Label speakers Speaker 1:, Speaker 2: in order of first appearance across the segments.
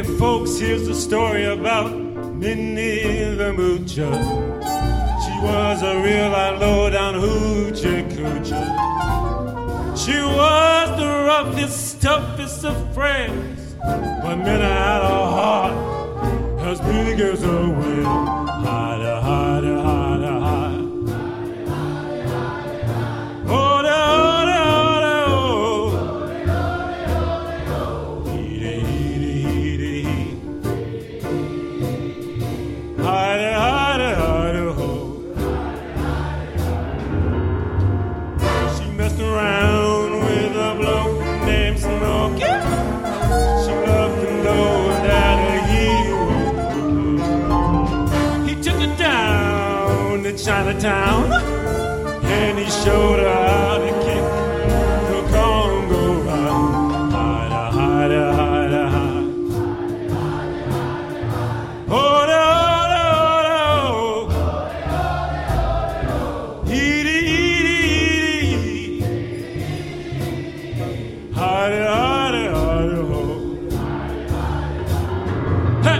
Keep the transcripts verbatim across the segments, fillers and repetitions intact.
Speaker 1: Hey folks, here's the story about Minnie the Moocher. She was a real low-down hoochie coocher. She was the roughest, toughest of friends, but Minnie had a heart as big as a whale. Hide, hide, hide, hide. Oh, da, oh, da, oh, da, oh. Hee-dee, hee-dee, hee-dee, hee. Hide, hide, hide, oh. She messed around with a bloke named Smokey. She loved to know that he was. He took her down to Chinatown, and he showed her how to kick the Congo round. Hide, hide, hide, hide. Oh, da, oh, da, oh, da, oh. Hee-dee, hee-dee, hee-dee. Hide, hide, hide, oh. Hey!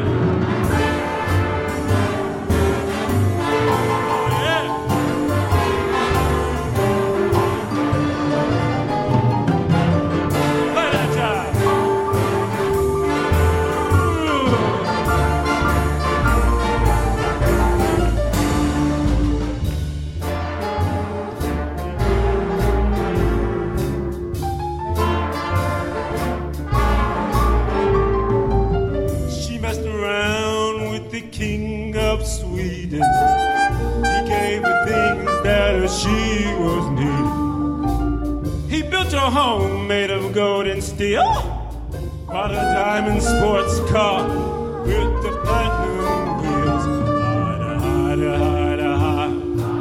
Speaker 1: She messed around with the king of Sweden. He gave her things that she was needing. He built a home made of gold and steel, bought a diamond sports car with the platinum wheels. Hide, hide, hide, hide.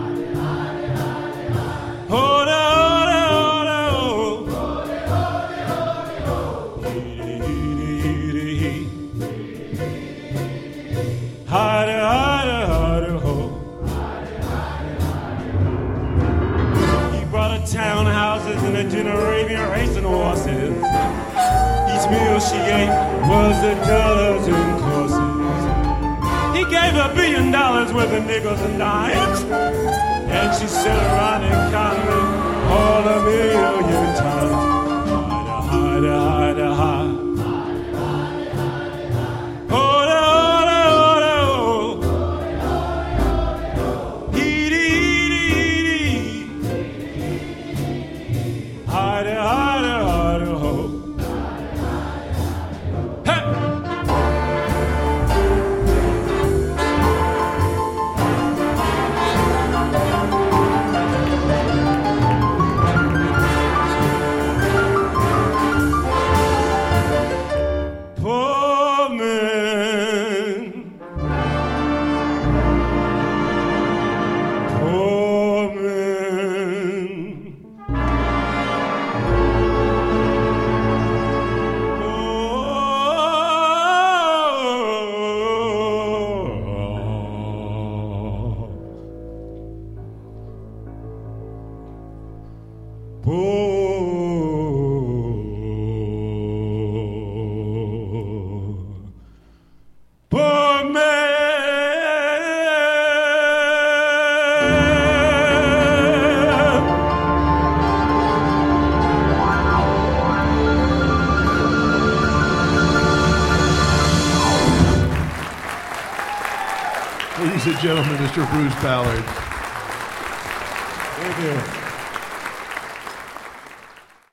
Speaker 1: Oh, da, oh, da, oh, da, oh. Hee-dee, hee-dee, hee. Hide, hide, hide, ho. He brought her townhouses and a Generavian racing horses. Each meal she ate was a dozen courses. He gave her a billion dollars worth of nickels and dimes, and she sat around and counted all a million times. Hide, hide, hide, hide. Oh, da, oh, da, oh, da, oh. Hee-dee, hee-dee, hee-dee. Hide, hide, hide, oh. Hey! Poor man, poor man, poor, poor, poor man.
Speaker 2: Ladies and gentlemen, Mister Bruce Ballard.
Speaker 1: Thank you.